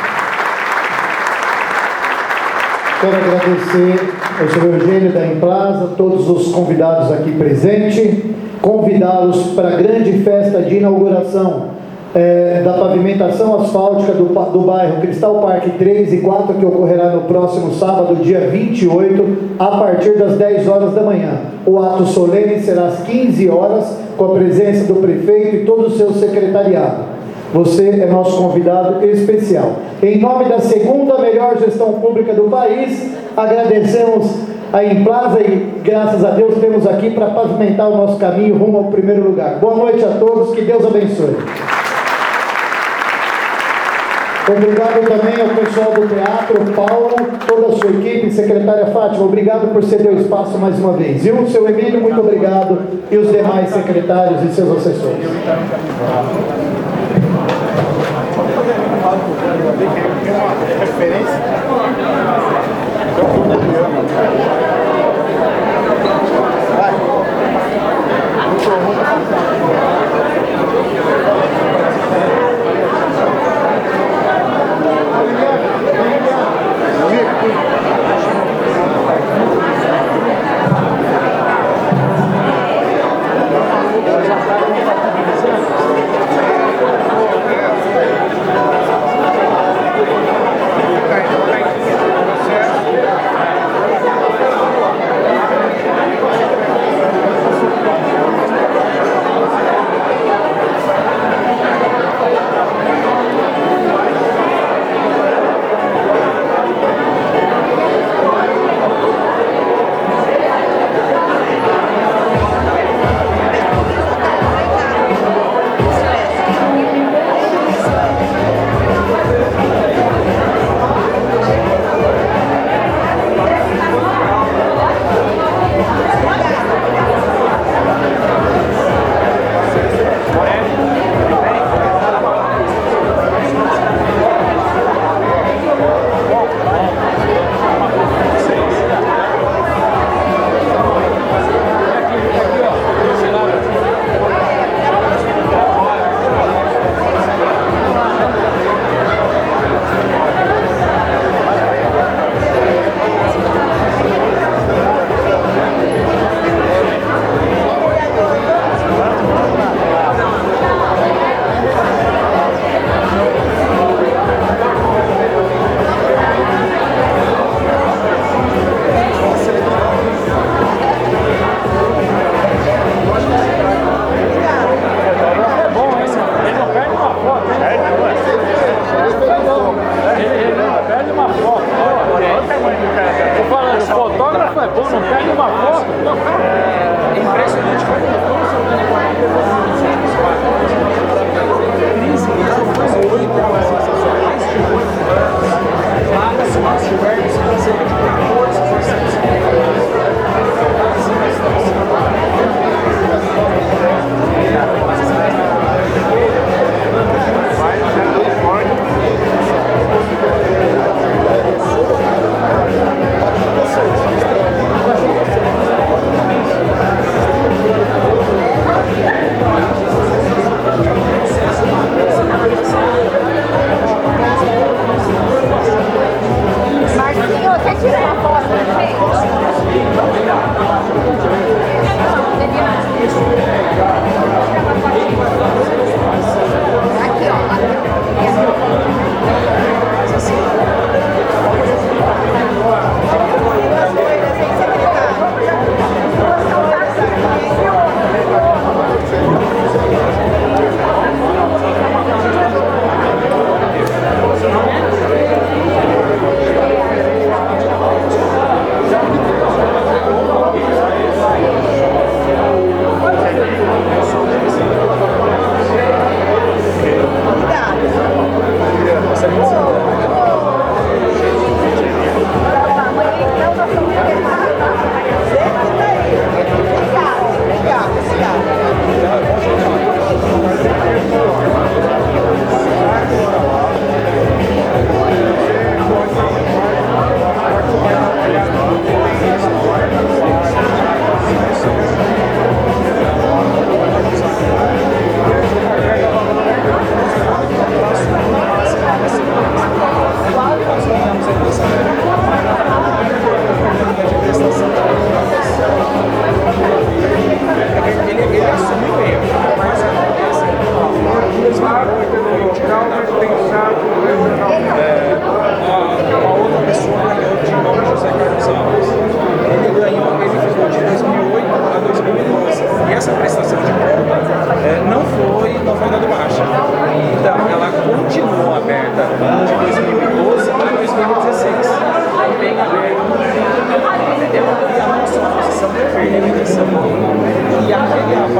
Quero agradecer ao senhor Eugênio da Emplaza, todos os convidados aqui presentes, convidá-los para a grande festa de inauguração é, da pavimentação asfáltica do, do bairro Cristal Parque três e quatro, que ocorrerá no próximo sábado, dia vinte e oito, a partir das dez horas da manhã. O ato solene será às quinze horas, com a presença do prefeito e todo o seu secretariado. Você é nosso convidado especial. Em nome da segunda melhor gestão pública do país, agradecemos a Emplaza e, graças a Deus, temos aqui para pavimentar o nosso caminho rumo ao primeiro lugar. Boa noite a todos, que Deus abençoe. Obrigado também ao pessoal do teatro, Paulo, toda a sua equipe, secretária Fátima, obrigado por ceder o espaço mais uma vez. E o seu Emílio, muito obrigado, e os demais secretários e seus assessores. Referência?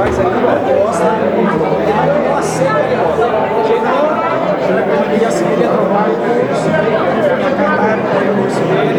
faz ali uma proposta, ele não aceita a proposta. Chegou, ele queria seguir ele trabalho com o curso dele, me apertaram para o curso dele,